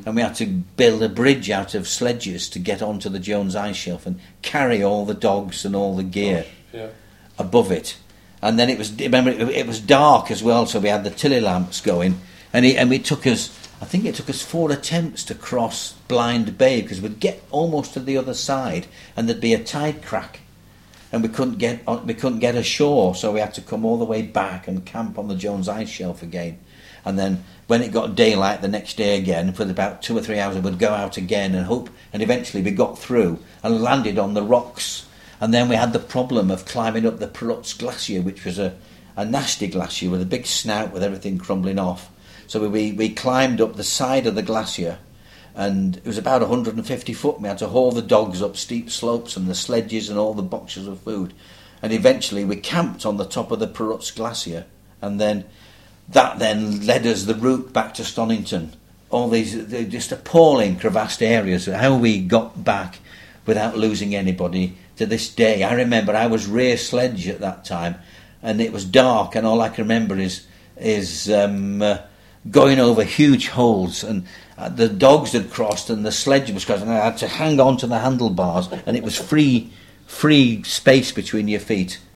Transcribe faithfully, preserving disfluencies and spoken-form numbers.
and we had to build a bridge out of sledges to get onto the Jones Ice Shelf and carry all the dogs and all the gear yeah. above it. And then it was, remember, it, it was dark as well, so we had the tilly lamps going, and it, and it took us, I think it took us four attempts to cross Blind Bay, because we'd get almost to the other side, and there'd be a tide crack, and we couldn't get on, we couldn't get ashore, so we had to come all the way back and camp on the Jones Ice Shelf again. And then when it got daylight the next day again, for about two or three hours, we'd go out again and hope, and eventually we got through and landed on the rocks. And then we had the problem of climbing up the Perutz Glacier, which was a, a nasty glacier with a big snout with everything crumbling off. So we, we climbed up the side of the glacier, and it was about one hundred fifty foot. We had to haul the dogs up steep slopes and the sledges and all the boxes of food. And eventually we camped on the top of the Perutz Glacier, and then that then led us the route back to Stonington. All these just appalling crevassed areas, how we got back without losing anybody. To this day, I remember I was rear sledge at that time, and it was dark, and all I can remember is is um, uh, going over huge holes, and uh, the dogs had crossed, and the sledge was crossed, and I had to hang on to the handlebars, and it was free, free space between your feet.